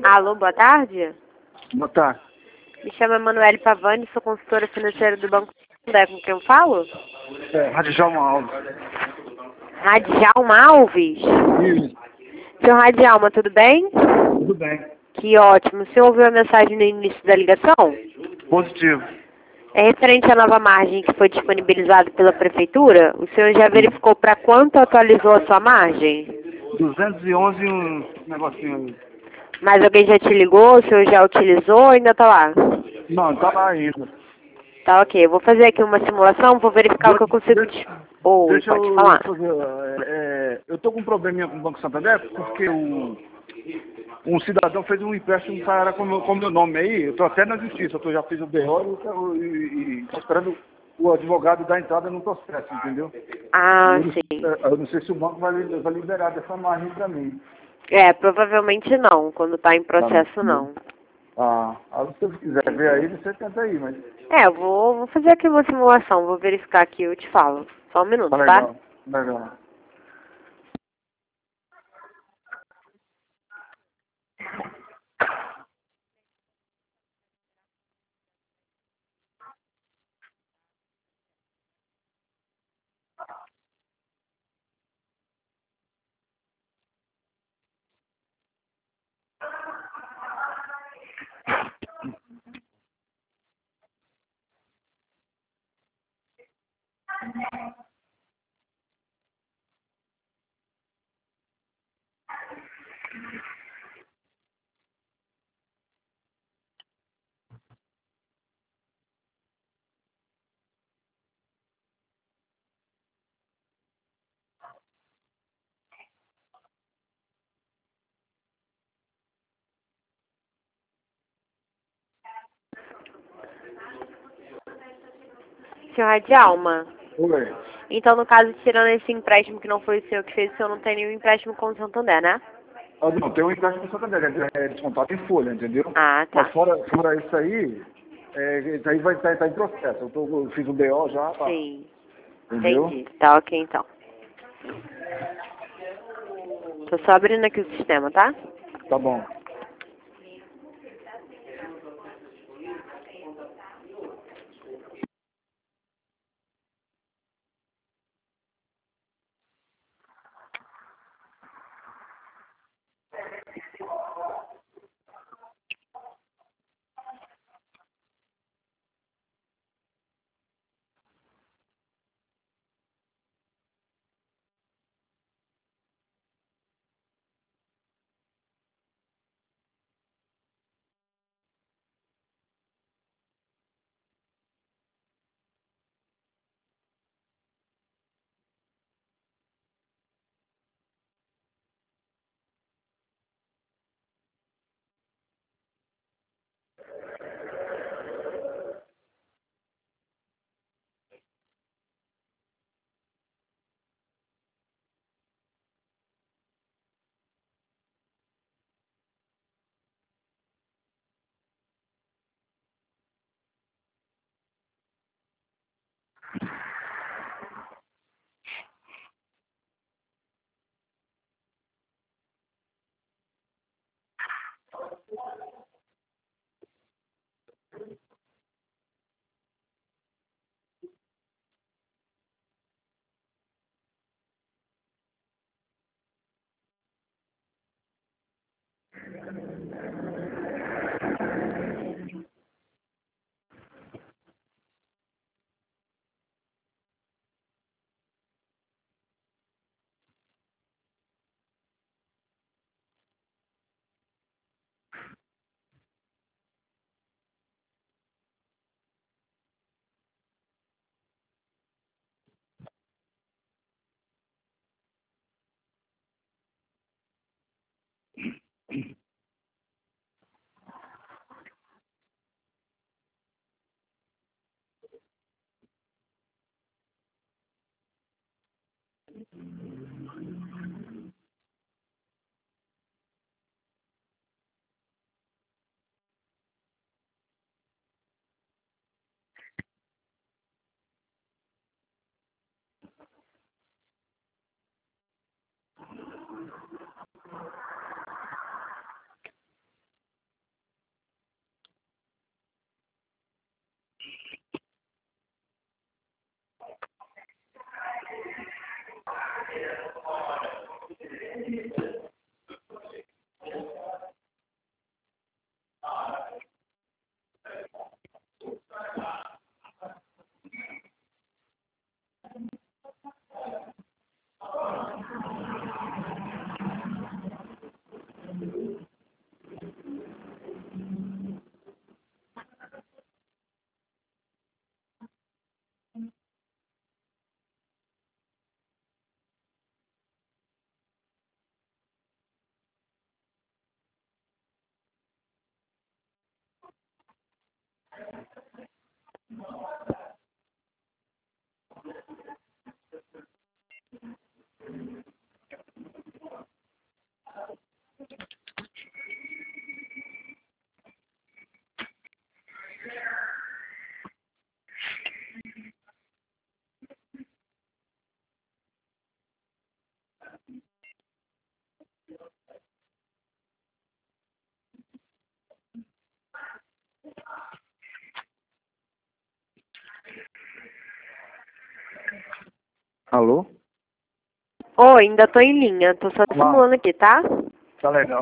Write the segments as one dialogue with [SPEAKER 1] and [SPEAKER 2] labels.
[SPEAKER 1] Alô, boa tarde.
[SPEAKER 2] Boa tarde.
[SPEAKER 1] Me chamo Emanuele Pavani, sou consultora financeira do Banco Santander. Com quem eu falo?
[SPEAKER 2] Radijalma Alves.
[SPEAKER 1] Radialma Alves?
[SPEAKER 2] Isso,
[SPEAKER 1] Senhor Radialma, tudo bem?
[SPEAKER 2] tudo bem.
[SPEAKER 1] Que ótimo. O senhor ouviu a mensagem no início da ligação?
[SPEAKER 2] Positivo.
[SPEAKER 1] É referente à nova margem que foi disponibilizada pela Prefeitura? O senhor já verificou para quanto atualizou a sua margem?
[SPEAKER 2] 211 e um negocinho aí.
[SPEAKER 1] Mas alguém já te ligou? O senhor já utilizou ou ainda está lá?
[SPEAKER 2] Não, tá lá ainda.
[SPEAKER 1] Tá, ok. Eu vou fazer aqui uma simulação, vou verificar o que eu consigo te... Oi,
[SPEAKER 2] Deixa
[SPEAKER 1] pode
[SPEAKER 2] eu
[SPEAKER 1] falar.
[SPEAKER 2] fazer. Eu tô com um probleminha com o Banco Santander porque um cidadão fez um empréstimo para com meu nome aí. Eu tô até na justiça, já fiz o BO e tô esperando o advogado dar entrada no processo, entendeu?
[SPEAKER 1] Ah, sim.
[SPEAKER 2] Eu não sei se o banco vai liberar dessa margem para mim.
[SPEAKER 1] É, provavelmente não. Quando tá em
[SPEAKER 2] Tá,
[SPEAKER 1] processo,
[SPEAKER 2] entendeu?
[SPEAKER 1] não.
[SPEAKER 2] Se você quiser ver aí, você tenta aí, mas
[SPEAKER 1] É, eu vou fazer aqui uma simulação. Vou verificar aqui e eu te falo. Só um
[SPEAKER 2] tá
[SPEAKER 1] minuto, tá?
[SPEAKER 2] legal, legal.
[SPEAKER 1] Senhor Radialma,
[SPEAKER 2] Oi.
[SPEAKER 1] então no caso, tirando esse empréstimo que não foi o senhor que fez, o senhor não tem nenhum empréstimo com o Santander, né?
[SPEAKER 2] Não, tem um empréstimo com Santander, é descontado em folha, entendeu?
[SPEAKER 1] Ah,
[SPEAKER 2] Mas
[SPEAKER 1] tá.
[SPEAKER 2] fora isso aí, isso aí vai estar em processo. Eu fiz o BO já, tá?
[SPEAKER 1] Sim.
[SPEAKER 2] Entendeu?
[SPEAKER 1] Entendi. Tá, ok, então. Tô só abrindo aqui o sistema, tá?
[SPEAKER 2] Tá bom. Alô?
[SPEAKER 1] Oi, ainda tô em linha. Tô só simulando aqui, tá?
[SPEAKER 2] Tá legal.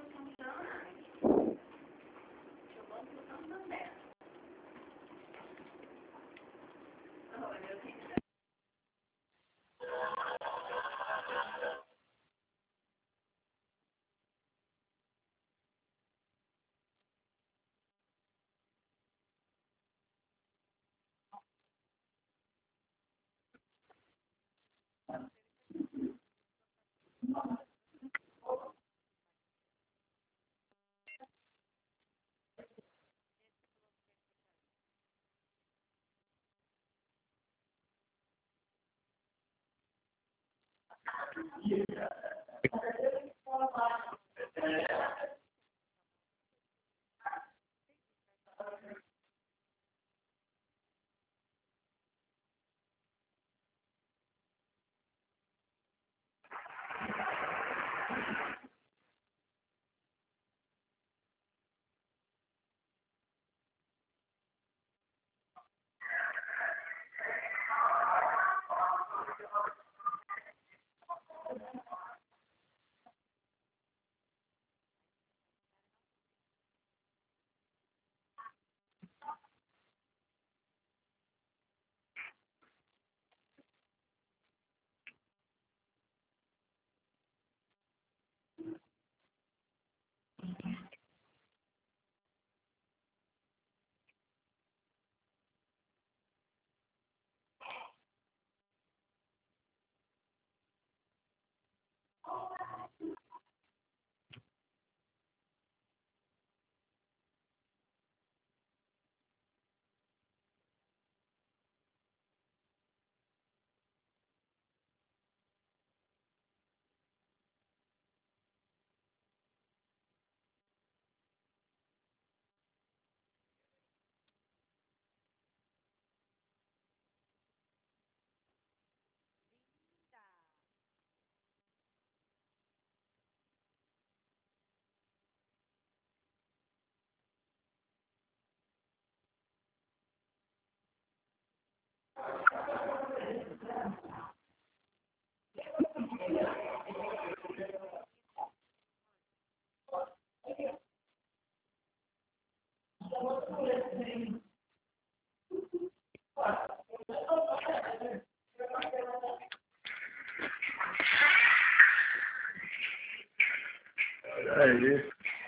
[SPEAKER 2] Aí.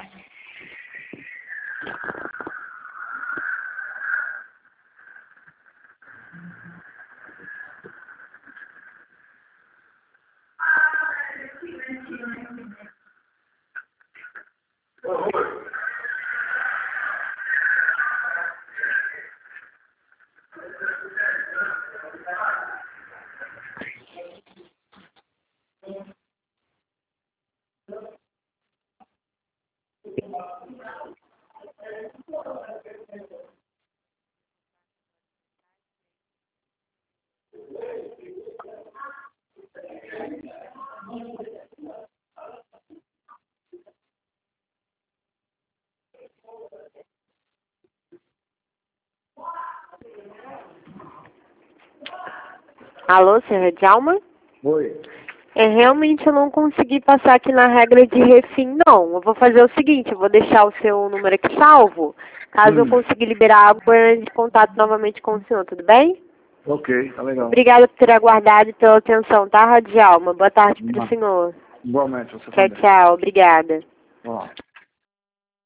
[SPEAKER 1] Alô, senhora Djalma?
[SPEAKER 2] Oi.
[SPEAKER 1] Realmente eu não consegui passar aqui na regra de refim, não. Eu vou fazer o seguinte, eu vou deixar o seu número aqui salvo. Caso eu consiga liberar algo, eu entro em contato novamente com o senhor, tudo bem?
[SPEAKER 2] Ok, tá legal.
[SPEAKER 1] Obrigada por ter aguardado e pela atenção, tá, Djalma? Boa tarde para o senhor.
[SPEAKER 2] Igualmente, você
[SPEAKER 1] Tchau,
[SPEAKER 2] também.
[SPEAKER 1] tchau. Obrigada.
[SPEAKER 2] Ó.